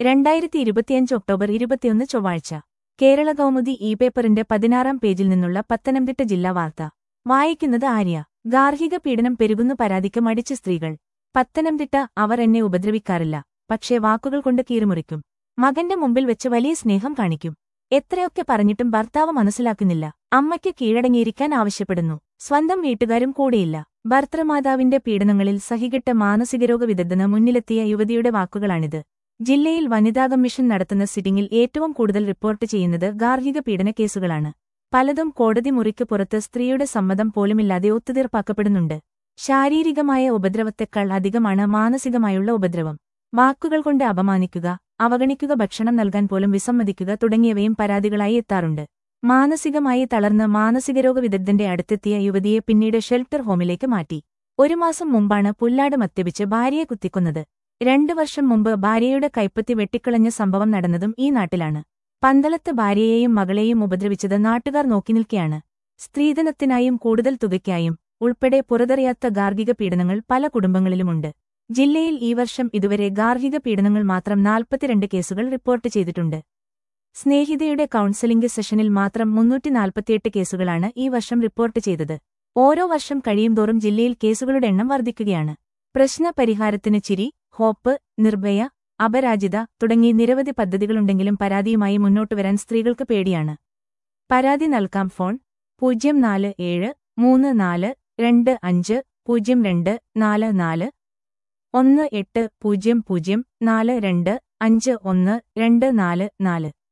2025 October 21 ചൊവ്വാഴ്ച കേരള കൗമുദി പേപ്പറിന്റെ 16-ാം പേജിൽ നിന്നുള്ള പത്തനംതിട്ട ജില്ലാ വാർത്ത വായിക്കുന്നത് ആര്യ. ഗാർഹിക പീഡനം പെരുകുന്നു, പരാതിക്ക് മടിച്ച് സ്ത്രീകൾ. പത്തനംതിട്ട. അവർ എന്നെ ഉപദ്രവിക്കാറില്ല, പക്ഷേ വാക്കുകൾ കൊണ്ട് കീറിമുറിക്കും. മകന്റെ മുമ്പിൽ വെച്ച് വലിയ സ്നേഹം കാണിക്കും. എത്രയൊക്കെ പറഞ്ഞിട്ടും ഭർത്താവ് മനസ്സിലാക്കുന്നില്ല. അമ്മയ്ക്ക് കീഴടങ്ങിയിരിക്കാൻ ആവശ്യപ്പെടുന്നു. സ്വന്തം വീട്ടുകാരും കൂടെയില്ല. ഭർത്തൃമാതാവിന്റെ പീഡനങ്ങളിൽ സഹികെട്ട മാനസികരോഗ വിദഗ്ധന് മുന്നിലെത്തിയ യുവതിയുടെ വാക്കുകളാണിത്. ജില്ലയിൽ വനിതാ കമ്മീഷൻ നടത്തുന്ന സിറ്റിംഗിൽ ഏറ്റവും കൂടുതൽ റിപ്പോർട്ട് ചെയ്യുന്നത് ഗാർഹിക പീഡന കേസുകളാണ്. പലതും കോടതി മുറിക്ക് പുറത്ത് സ്ത്രീയുടെ സമ്മതം പോലുമില്ലാതെ ഒത്തുതീർപ്പാക്കപ്പെടുന്നുണ്ട്. ശാരീരികമായ ഉപദ്രവത്തെക്കാൾ അധികമാണ് മാനസികമായുള്ള ഉപദ്രവം. വാക്കുകൾ കൊണ്ട് അപമാനിക്കുക, അവഗണിക്കുക, ഭക്ഷണം നൽകാൻ പോലും വിസമ്മതിക്കുക തുടങ്ങിയവയും പരാതികളായി എത്താറുണ്ട്. മാനസികമായി തളർന്ന് മാനസികരോഗ വിദഗ്ധന്റെ അടുത്തെത്തിയ യുവതിയെ പിന്നീട് ഷെൽട്ടർ ഹോമിലേക്ക് മാറ്റി. 1 മാസം മുമ്പാണ് പുല്ലാട് മദ്യപിച്ച് ഭാര്യയെ കുത്തിക്കൊന്നത്. 2 വർഷം മുമ്പ് ഭാര്യയുടെ കൈപ്പത്തി വെട്ടിക്കളഞ്ഞ സംഭവം നടന്നതും ഈ നാട്ടിലാണ്. പന്തളത്ത് ഭാര്യയെയും മകളെയും ഉപദ്രവിച്ചത് നാട്ടുകാർ നോക്കിനിൽക്കെയാണ്. സ്ത്രീധനത്തിനായും കൂടുതൽ തുകയ്ക്കായും ഉൾപ്പെടെ പുറത്തറിയാത്ത ഗാർഹിക പീഡനങ്ങൾ പല കുടുംബങ്ങളിലുമുണ്ട്. ജില്ലയിൽ ഈ വർഷം ഇതുവരെ ഗാർഹിക പീഡനങ്ങൾ മാത്രം 42 കേസുകൾ റിപ്പോർട്ട് ചെയ്തിട്ടുണ്ട്. സ്നേഹിതയുടെ കൗൺസലിംഗ് സെഷനിൽ മാത്രം 348 കേസുകളാണ് ഈ വർഷം റിപ്പോർട്ട് ചെയ്തത്. ഓരോ വർഷം കഴിയുംതോറും ജില്ലയിൽ കേസുകളുടെ എണ്ണം വർദ്ധിക്കുകയാണ്. പ്രശ്ന പരിഹാരത്തിന് ചിരി, ഹോപ്പ്, നിർഭയ, അപരാജിത തുടങ്ങി നിരവധി പദ്ധതികളുണ്ടെങ്കിലും പരാതിയുമായി മുന്നോട്ടുവരാൻ സ്ത്രീകൾക്ക് പേടിയാണ്. പരാതി നൽകാം. ഫോൺ 047 34 25 0244 1800 42 51 244.